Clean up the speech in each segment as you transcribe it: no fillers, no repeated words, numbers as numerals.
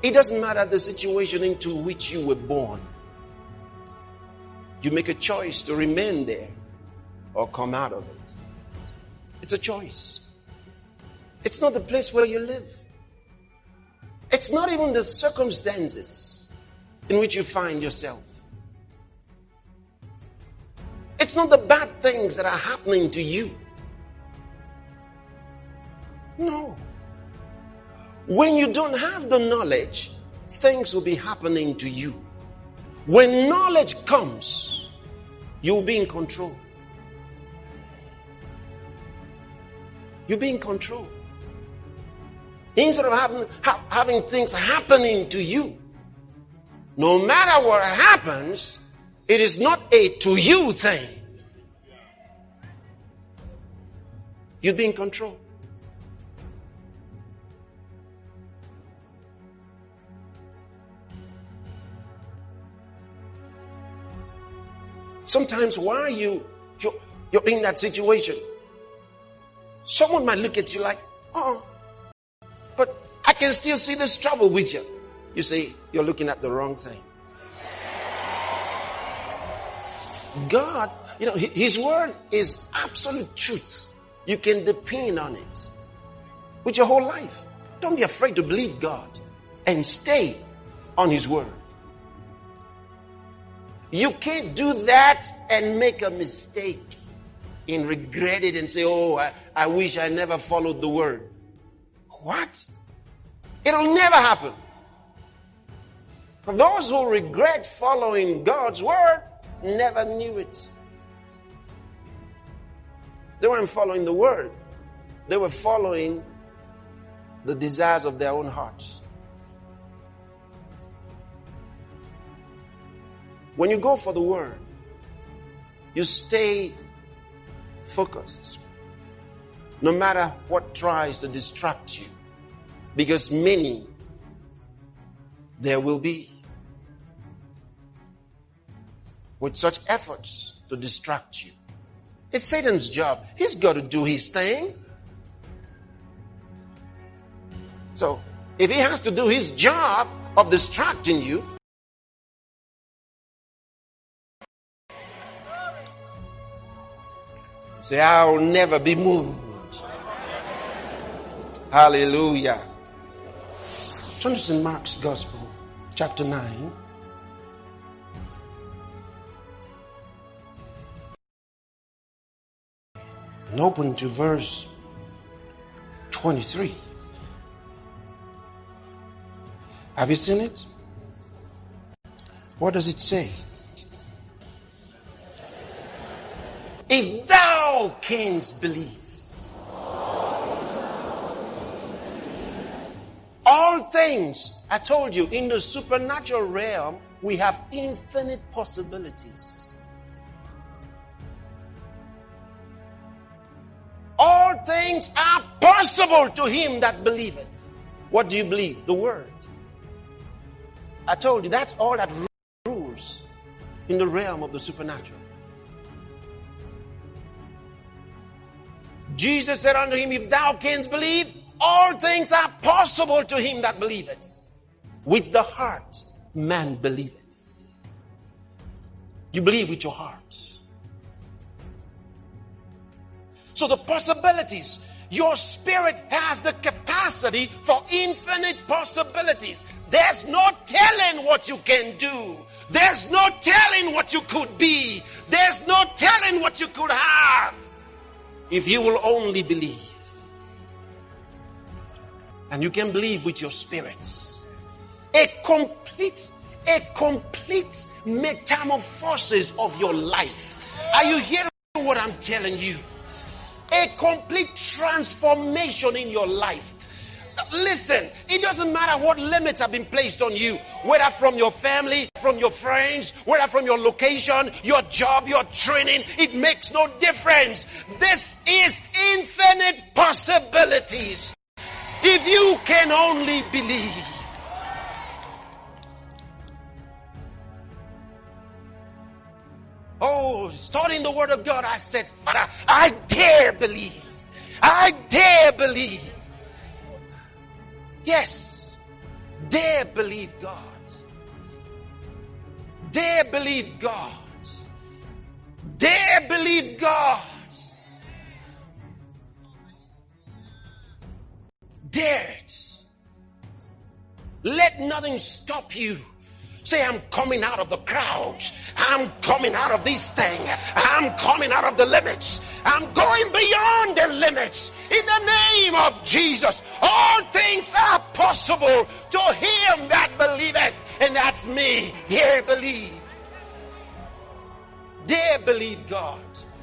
It doesn't matter the situation into which you were born. You make a choice to remain there or come out of it. It's a choice. It's not the place where you live. It's not even the circumstances in which you find yourself. It's not the bad things that are happening to you. No. When you don't have the knowledge, things will be happening to you. When knowledge comes, you'll be in control. You'll be in control. Instead of having things happening to you, no matter what happens, it is not a to you thing. You'll be in control. Sometimes while you're in that situation, someone might look at you like, oh, but I can still see this trouble with you. You see, you're looking at the wrong thing. God, His word is absolute truth. You can depend on it with your whole life. Don't be afraid to believe God and stay on His word. You can't do that and make a mistake and regret it and say, oh, I wish I never followed the word. What? It'll never happen. For those who regret following God's word, never knew it. They weren't following the word. They were following the desires of their own hearts. When you go for the word, you stay focused. No matter what tries to distract you. Because many there will be with such efforts to distract you. It's Satan's job. He's got to do his thing. So, if he has to do his job of distracting you, say, I'll never be moved. Hallelujah. Turn to St. Mark's Gospel, chapter 9. And open to verse 23. Have you seen it? What does it say? If thou canst believe. All things, I told you, in the supernatural realm, we have infinite possibilities. All things are possible to him that believeth. What do you believe? The word. I told you, that's all that rules in the realm of the supernatural. Jesus said unto him, if thou canst believe, all things are possible to him that believeth. With the heart, man believeth. You believe with your heart. So the possibilities, your spirit has the capacity for infinite possibilities. There's no telling what you can do. There's no telling what you could be. There's no telling what you could have. If you will only believe. And you can believe with your spirits. A complete metamorphosis of your life. Are you hearing what I'm telling you? A complete transformation in your life. Listen, it doesn't matter what limits have been placed on you, whether from your family, from your friends, whether from your location, your job, your training, it makes no difference. This is infinite possibilities. If you can only believe. Oh, studying the word of God, I said, Father, I dare believe. I dare believe. Yes. Dare believe God. Dare believe God. Dare believe God. Dare it. Let nothing stop you. Say, I'm coming out of the crowd. I'm coming out of this thing. I'm coming out of the limits. I'm going beyond the limits. In the name of Jesus, all things are possible to him that believeth. And that's me. Dare believe. Dare believe God.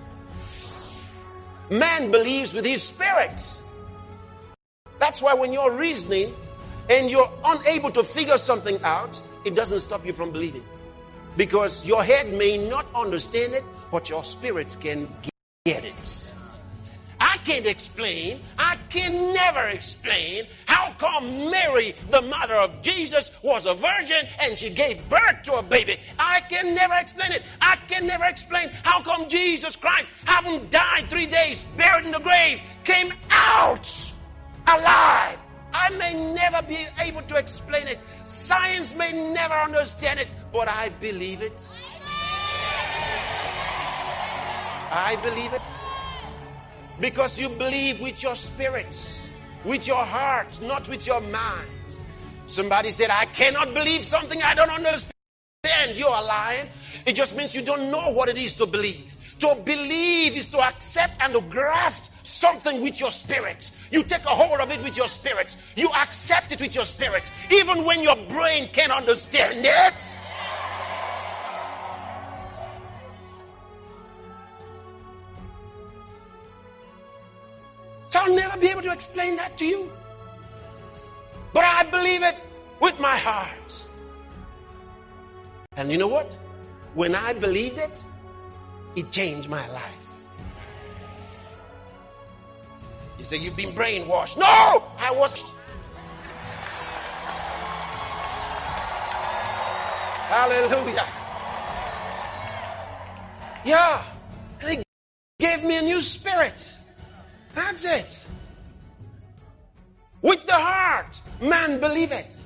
Man believes with his spirit. That's why when you're reasoning and you're unable to figure something out, it doesn't stop you from believing. Because your head may not understand it, but your spirits can get it. I can't explain, I can never explain how come Mary, the mother of Jesus, was a virgin and she gave birth to a baby. I can never explain it. I can never explain how come Jesus Christ, having died 3 days, buried in the grave, came out alive. I may never be able to explain it. Science may never understand it, but I believe it. I believe it. Because you believe with your spirit, with your heart, not with your mind. Somebody said, I cannot believe something I don't understand. You are lying. It just means you don't know what it is to believe. To believe is to accept and to grasp something with your spirit. You take a hold of it with your spirit. You accept it with your spirit. Even when your brain can't understand it. So I'll never be able to explain that to you. But I believe it with my heart. And you know what? When I believed it, it changed my life. You say, you've been brainwashed. No! I wasn't. Hallelujah. Yeah. And he gave me a new spirit. That's it. With the heart, man believeth.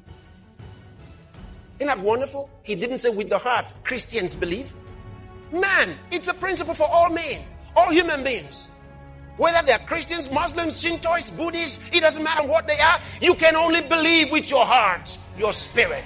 Isn't that wonderful? He didn't say with the heart, Christians believe. Man, it's a principle for all men, all human beings. Whether they're Christians, Muslims, Shintoists, Buddhists, it doesn't matter what they are. You can only believe with your heart, your spirit.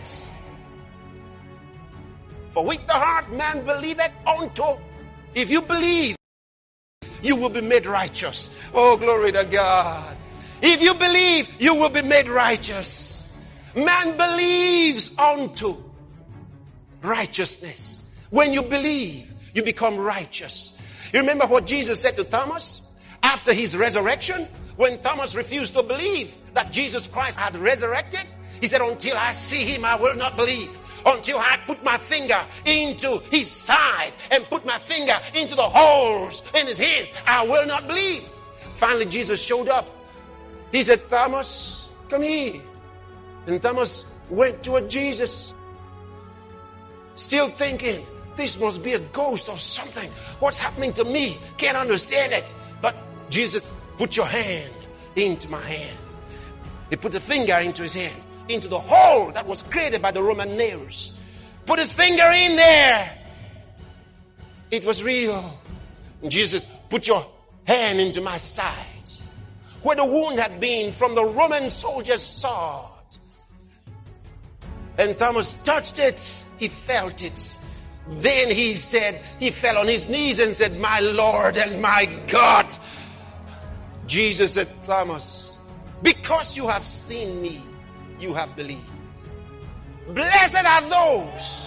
For with the heart man believeth unto. If you believe, you will be made righteous. Oh, glory to God. If you believe, you will be made righteous. Man believes unto righteousness. When you believe, you become righteous. You remember what Jesus said to Thomas after his resurrection? When Thomas refused to believe that Jesus Christ had resurrected, he said, until I see him, I will not believe. Until I put my finger into his side and put my finger into the holes in his hands, I will not believe. Finally, Jesus showed up. He said, Thomas, come here. And Thomas went toward Jesus, still thinking, this must be a ghost or something. What's happening to me? Can't understand it. But Jesus, put your hand into my hand. He put the finger into his hand, into the hole that was created by the Roman nails. Put his finger in there. It was real. And Jesus, put your hand into my side, where the wound had been from the Roman soldier's sword. And Thomas touched it. He felt it. Then he said, he fell on his knees and said, my Lord and my God. Jesus said, Thomas, because you have seen me, you have believed. Blessed are those.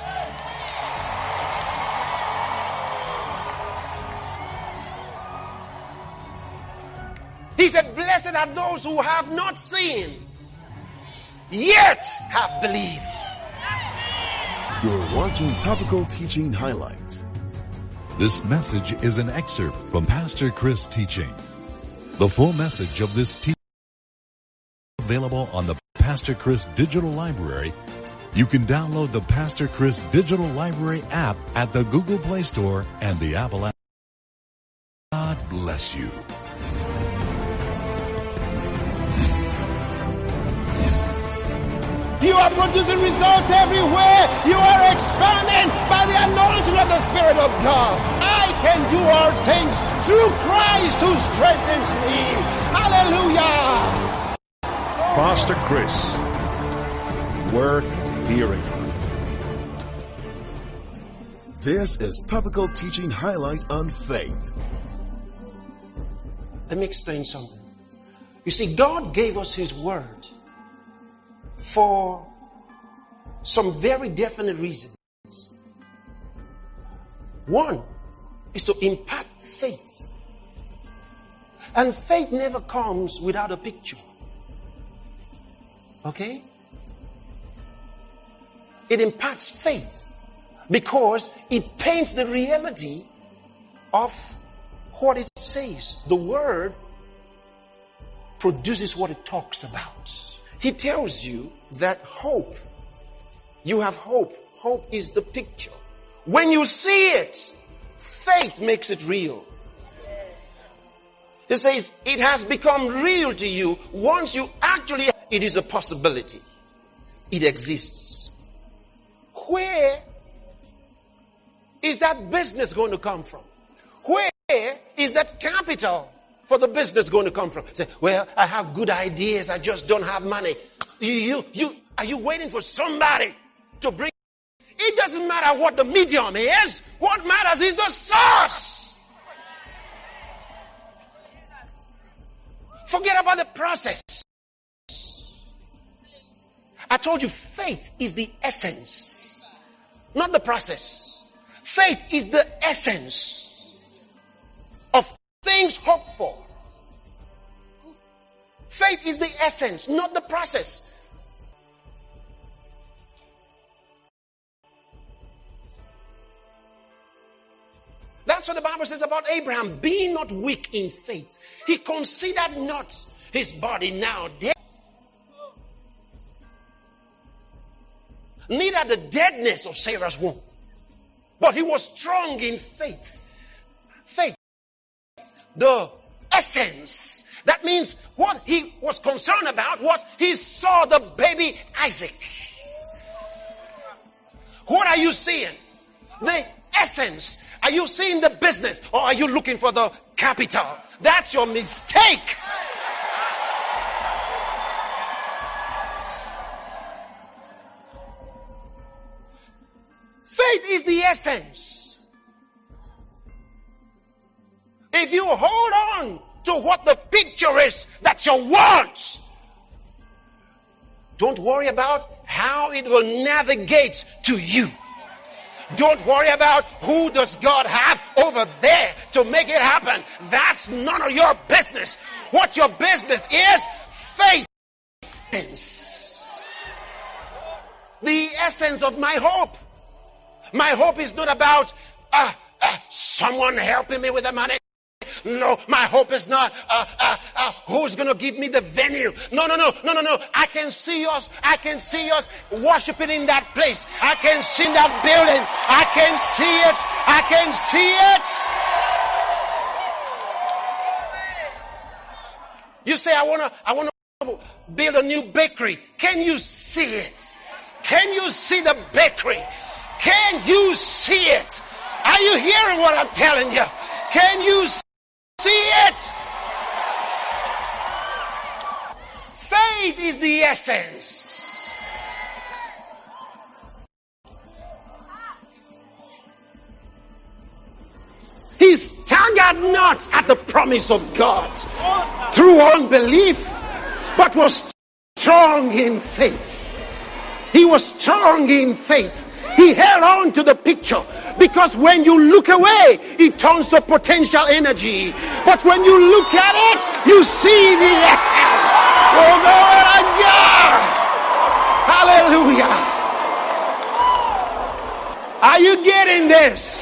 He said, blessed are those who have not seen, yet have believed. You're watching Topical Teaching Highlights. This message is an excerpt from Pastor Chris' teaching. The full message of this teaching is available on the Pastor Chris Digital Library. You can download the Pastor Chris Digital Library app at the Google Play Store and the Apple App. God bless you. You are producing results everywhere. You are expanding by the anointing of the Spirit of God. I can do all things through Christ who strengthens me. Hallelujah. Pastor Chris, worth hearing. This is Topical Teaching Highlight on Faith. Let me explain something. You see, God gave us His Word for some very definite reasons. One is to impart faith. And faith never comes without a picture. Okay? It imparts faith because it paints the reality of what it says. The Word produces what it talks about. He tells you that hope, you have hope. Hope is the picture. When you see it, faith makes it real. He says it has become real to you once you actually, it is a possibility. It exists. Where is that business going to come from? Where is that capital for the business going to come from? Say, well, I have good ideas, I just don't have money. Are you waiting for somebody to bring? It doesn't matter what the medium is. What matters is the source. Forget about the process. I told you faith is the essence, not the process. Faith is the essence of things hoped for. Faith is the essence, not the process. That's what the Bible says about Abraham. Being not weak in faith, he considered not his body now dead, neither the deadness of Sarah's womb, but he was strong in faith. Faith, the essence. That means what he was concerned about was he saw the baby Isaac. What are you seeing? The essence. Are you seeing the business or are you looking for the capital? That's your mistake. Faith is the essence. If you hold on to what the picture is that you want, don't worry about how it will navigate to you. Don't worry about who does God have over there to make it happen. That's none of your business. What your business is, faith. The essence of my hope. My hope is not about someone helping me with the money. No, my hope is not who's going to give me the venue. No. I can see us worshiping in that place. I can see that building. I can see it. You say, I want to build a new bakery. Can you see it? Can you see the bakery? Can you see it? Are you hearing what I'm telling you? Can you see it? Faith is the essence. He staggered not at the promise of God through unbelief, but was strong in faith. He was strong in faith. He held on to the picture. Because when you look away, it turns to potential energy. But when you look at it, you see the essence. Oh, God, hallelujah. Are you getting this?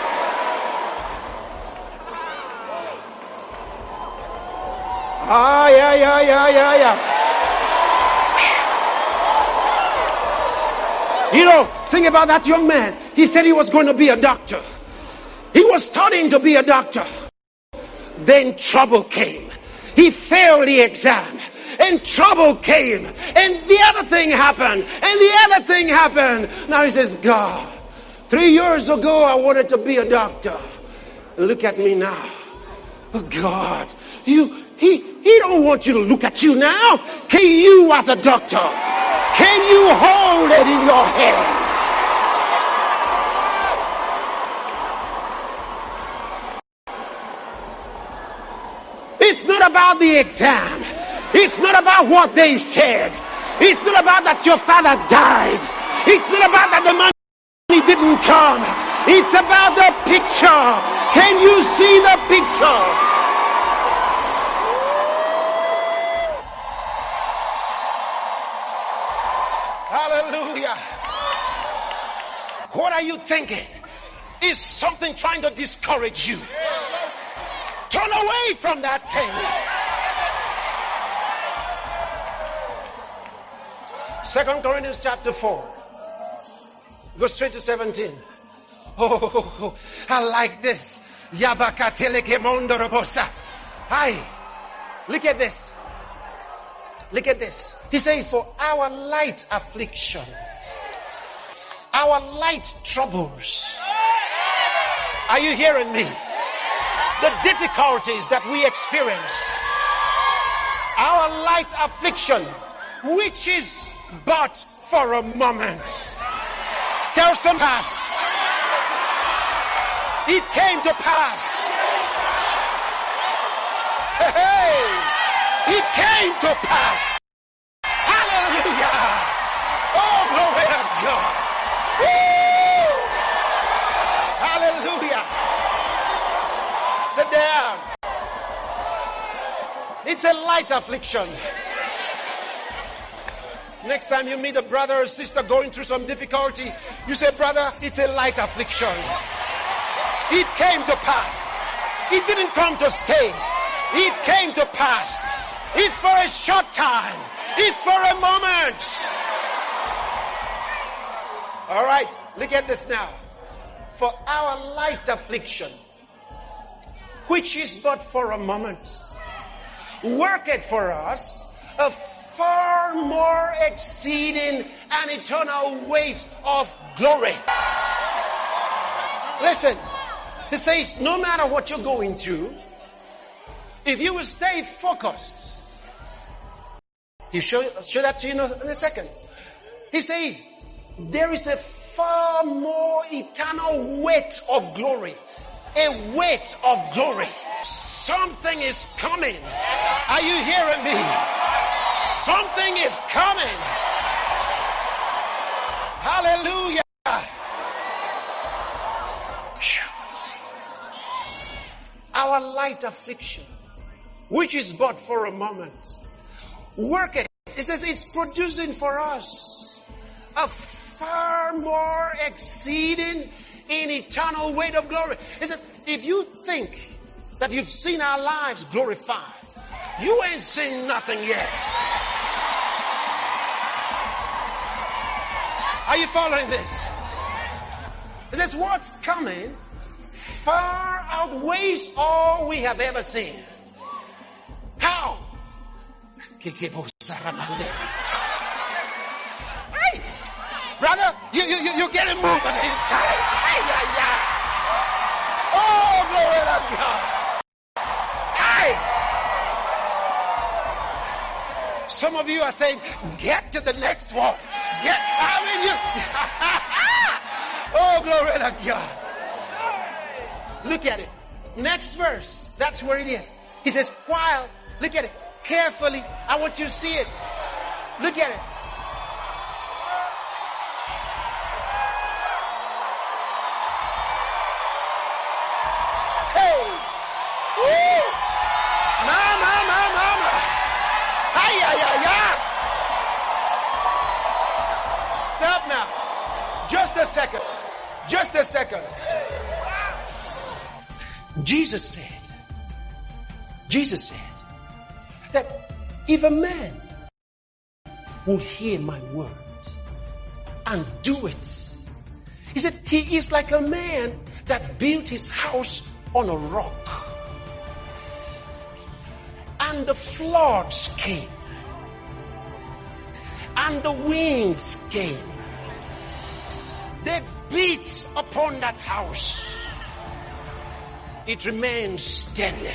Yeah. You know, think about that young man. He said he was going to be a doctor. He was studying to be a doctor. Then trouble came. He failed the exam. and trouble came, and the other thing happened, and the other thing happened. Now he says, God, 3 years ago I wanted to be a doctor. Look at me now. Oh God, he don't want you to look at you now. Can you as a doctor, can you hold it in your hand? It's not about the exam. It's not about what they said. It's not about that your father died. It's not about that the money didn't come. It's about the picture. Can you see the picture? Hallelujah. What are you thinking? Is something trying to discourage you? Turn away from that thing. 2 Corinthians chapter 4. Go straight to 17. Oh, I like this. Hi. Look at this. Look at this. He says, for our light affliction, our light troubles. Are you hearing me? The difficulties that we experience, our light affliction, which is but for a moment. Tell some pass. It came to pass. Hey, it came to pass. Hallelujah. Oh, glory to God. Woo! Hallelujah. Sit down. It's a light affliction. Next time you meet a brother or sister going through some difficulty, you say, brother, it's a light affliction. It came to pass. It didn't come to stay. It came to pass. It's for a short time. It's for a moment. All right, look at this now. For our light affliction, which is but for a moment, worketh for us a far more exceeding and eternal weight of glory. Listen, he says, no matter what you're going through, if you will stay focused, he'll show that to you in a second. He says, there is a far more eternal weight of glory. A weight of glory. Something is coming. Are you hearing me? Something is coming. Hallelujah. Our light affliction, which is but for a moment, worketh. It says it's producing for us a far more exceeding in eternal weight of glory. It says, if you think that you've seen our lives glorified, you ain't seen nothing yet. Are you following this? It says what's coming far outweighs all we have ever seen. How? Hey, brother, you getting moved on the inside. Oh, glory to God. Hey. Some of you are saying, get to the next one. Oh, glory to God. Look at it. Next verse. That's where it is. He says, while, look at it. Carefully. I want you to see it. Look at it. Hey. Woo. Mama. Ay. Stop now. Just a second. Jesus said that if a man will hear my word and do it, he said he is like a man that built his house on a rock. And the floods came And the winds came. They beat upon that house. It remained steady.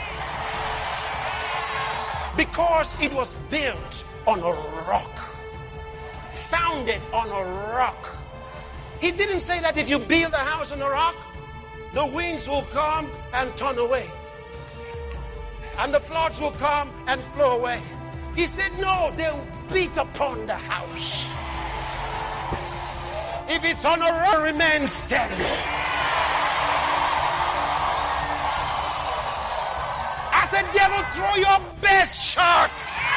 Because it was built on a rock. Founded on a rock. He didn't say that if you build a house on a rock, the winds will come and turn away. And the floods will come and flow away. He said, no, they'll beat upon the house. If it's on a rock, remain steady. I said, devil, throw your best shot.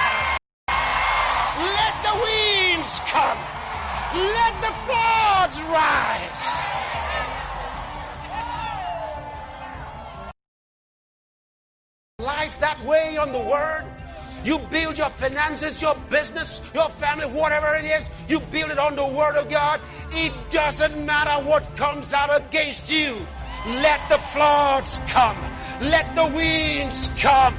Let the winds come. Let the floods rise. Life that way on the word. You build your finances, your business, your family, whatever it is, you build it on the word of God. It doesn't matter what comes out against you. Let the floods come. Let the winds come.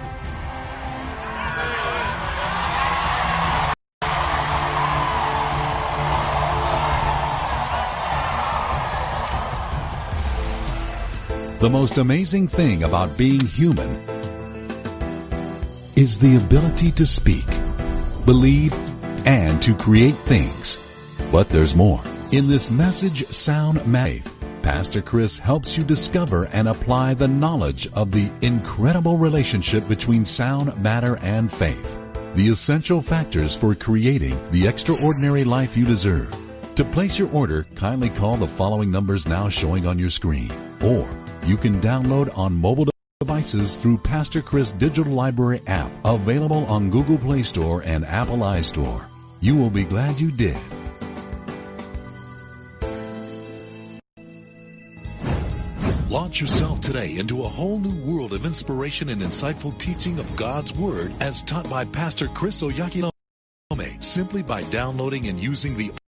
The most amazing thing about being human is the ability to speak, believe, and to create things. But there's more. In this message, Sound Faith, Pastor Chris helps you discover and apply the knowledge of the incredible relationship between sound matter and faith, the essential factors for creating the extraordinary life you deserve. To place your order, kindly call the following numbers now showing on your screen, or you can download on mobile devices through Pastor Chris Digital Library app, available on Google Play Store and Apple iStore. You will be glad you did. Launch yourself today into a whole new world of inspiration and insightful teaching of God's Word as taught by Pastor Chris Oyakhilome, simply by downloading and using the